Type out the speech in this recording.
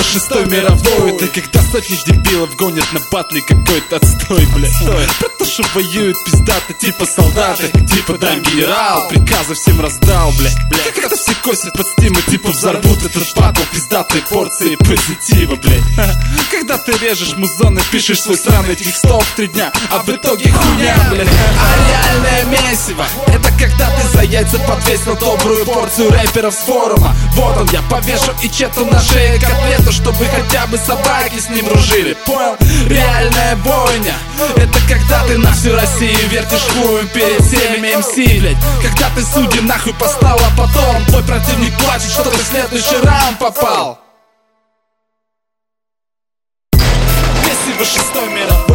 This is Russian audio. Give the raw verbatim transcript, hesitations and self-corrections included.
Месиво шестой мировой. Это когда сотни дебилов гонят на батле какой-то отстой, блядь. Про то, что воюют пиздаты, типа солдаты, типа дан генерал, приказы всем раздал, блядь. Когда все косят под стимы, типа взорвут этот батл, пиздатые порции позитива, блядь. Когда ты режешь музон и пишешь свой сраный текстов три дня, а в итоге хуйня, блядь. А реальное месиво — это когда ты за яйца подвесил добрую порцию рэперов с форума. Вот он, я повешу и чету на шее котлету, чтобы хотя бы собаки с ним дружили. Понял? Реальная бойня — это когда ты на всю Россию вертишь хуем перед всеми эм си, блядь. Когда ты судьи нахуй послал, а потом твой противник плачет, что ты в следующий раунд попал. Месиво шестой мировой.